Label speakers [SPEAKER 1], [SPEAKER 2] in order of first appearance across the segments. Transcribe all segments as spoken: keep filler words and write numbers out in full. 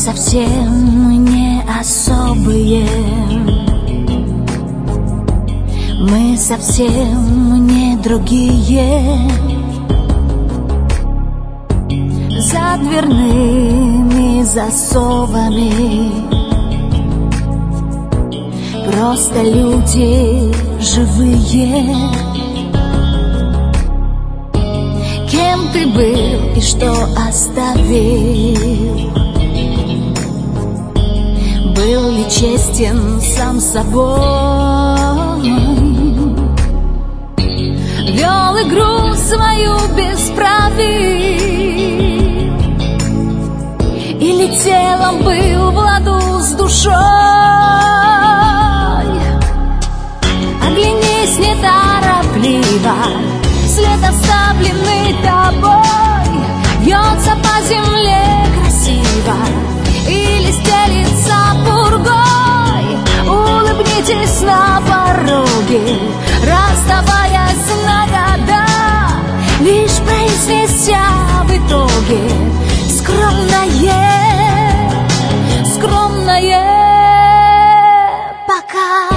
[SPEAKER 1] совсем не особые, мы совсем не другие. За дверными засовами просто люди живые. Кем ты был и что оставил? Был ли честен сам собой? Вел игру свою без правил? Или телом был в ладу с душой? Оглянись неторопливо, след, оставленный тобой, вьется по земле красиво или стелится пургой. Улыбнитесь на пороге, расставаясь на года, лишь произнеся в итоге скромное, скромное пока.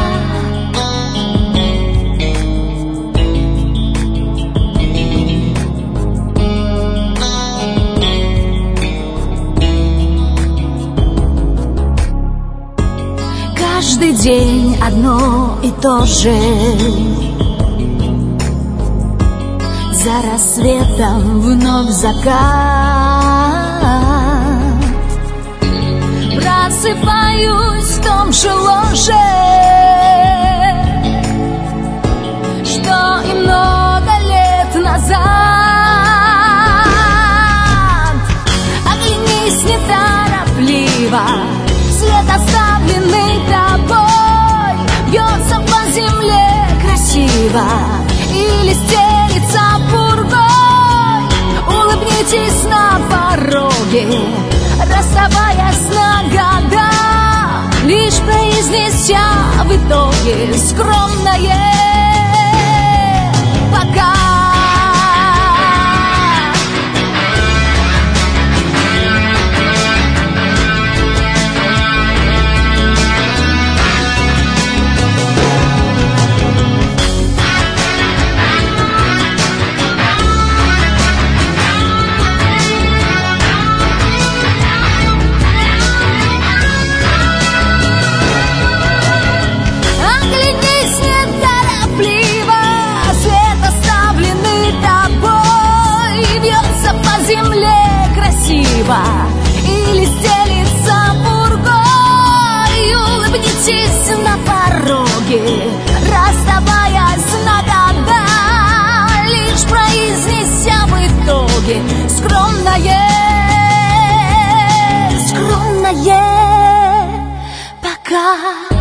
[SPEAKER 1] Каждый день одно и то же. За рассветом вновь закат. Просыпаюсь в том же ложе, что и много лет назад. Оглянись неторопливо, след, оставленный тобой, бьется по земле красиво или стелится пургой. Улыбнитесь на пороге, расставаясь на года, лишь произнеся в итоге скромное пока. Или стелится пургой. Улыбнитесь на пороге, расставаясь на года, лишь произнеся в итоге скромное, скромное пока.